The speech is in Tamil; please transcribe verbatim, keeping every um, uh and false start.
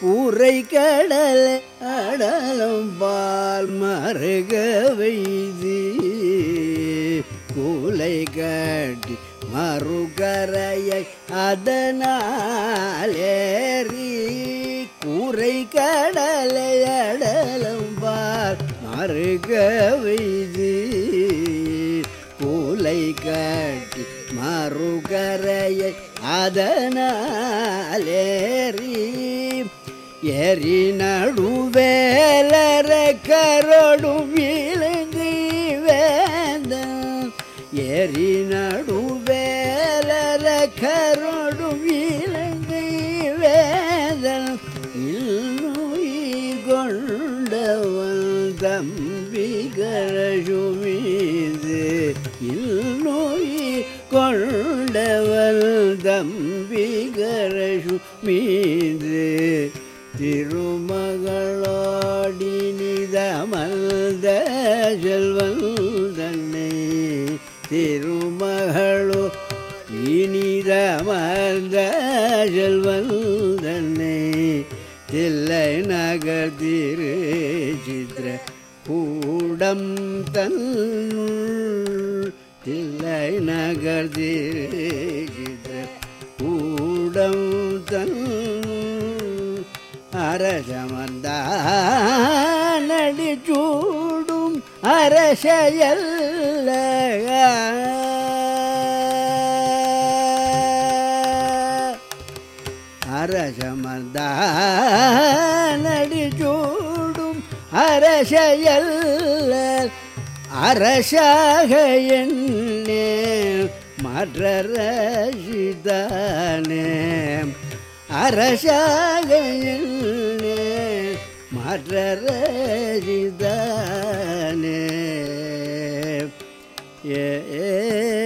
கூரை கடல் அடலும் பால் மருக வைதி கூலை கட்டி மறுகரையை அதனாலேறி கூரை கடலை அடலும் பால் மருக வைதி கூலை கட்டி மறுகரையை அதனாலேறி எரி நடுவேலர கரோடும் விலங்கு வேந்தன் எரி நடுவேலர கரோடும் விலங்கு வேந்தன் இன்னுயிர் கொண்டவன் தம்பிகரசுமீது இன்னுயிர் கொண்டவன் தம்பிகரசுமீது திருமகளோடி நிதமல்த செல்வன் தன்னை திருமகளோ இனிதமர்ந்த செல்வன் தன்னை தில்லை நகர் திரு சித்திர கூடம் தன் தில்லை நகர் திரு சித்திர கூடம் தன் அரசமர்ந்தானடி சூடும் அரசையல்ல அரசமர்ந்தானடி சூடும் அரசையல்ல அரசாக என்னே மற்ற ரசிதானே அரசாக மற்ற ரசிதானே ஏ